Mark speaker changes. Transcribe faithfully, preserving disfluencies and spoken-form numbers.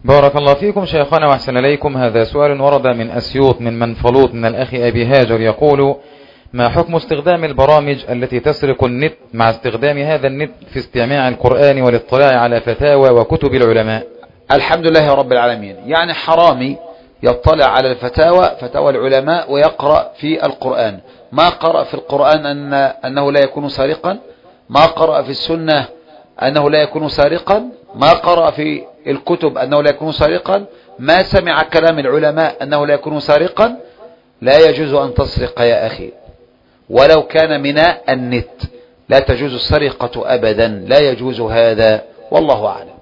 Speaker 1: بارك الله فيكم شيخنا وأحسن إليكم. هذا سؤال ورد من أسيوط من منفلوط من الأخ أبي هاجر، يقول: ما حكم استخدام البرامج التي تسرق النت مع استخدام هذا النت في استماع القرآن والاطلاع على فتاوى وكتب العلماء؟
Speaker 2: الحمد لله رب العالمين. يعني حرامي يطلع على الفتاوى فتاوى العلماء ويقرأ في القرآن. ما قرأ في القرآن أن أنه لا يكون سارقا، ما قرأ في السنة أنه لا يكون سارقا، ما قرأ في الكتب أنه لا يكون سارقا، ما سمع كلام العلماء أنه لا يكون سارقا. لا يجوز أن تسرق يا أخي، ولو كان من النت لا تجوز السرقة أبدا، لا يجوز هذا، والله أعلم.